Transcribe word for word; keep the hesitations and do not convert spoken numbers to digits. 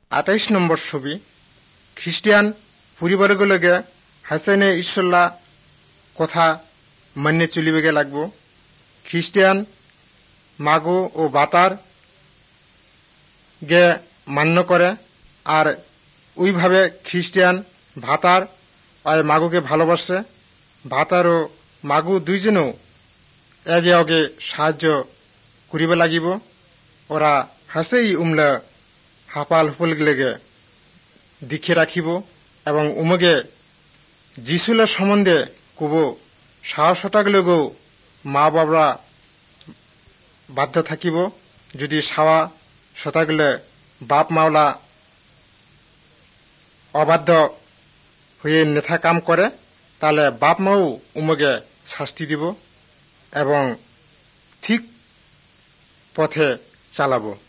আঠাইশ নম্বর ছবি খ্রিস্টিয়ান পরিবারগুলোকে হাসানে ঈশ্বরলা কথা মান্য চলিবেগে লাগবো। খ্রিস্টিয়ান মাগো ও বাতার গে মান্য করে আর ওইভাবে খ্রিস্টিয়ান ভাতার আর মাগুকে ভালোবাসে। ভাতার ও মাগু দুইজনেও এগে অগে সাহায্য করিবে লাগিব। ওরা হাসেই উমলে হাপাল হুপলগুলোকে দিখে রাখিব এবং উমগে যিশুলের সম্বন্ধে কব সাহসতাগুলোকেও মা বাবরা বাধ্য থাকিব। যদি সাওয়া শতাগুলো বাপ মাওলা অবাধ্য হয়ে নেথা কাম করে তাহলে বাপ মাও উমগে শাস্তি দিব এবং ঠিক পথে চালাবো।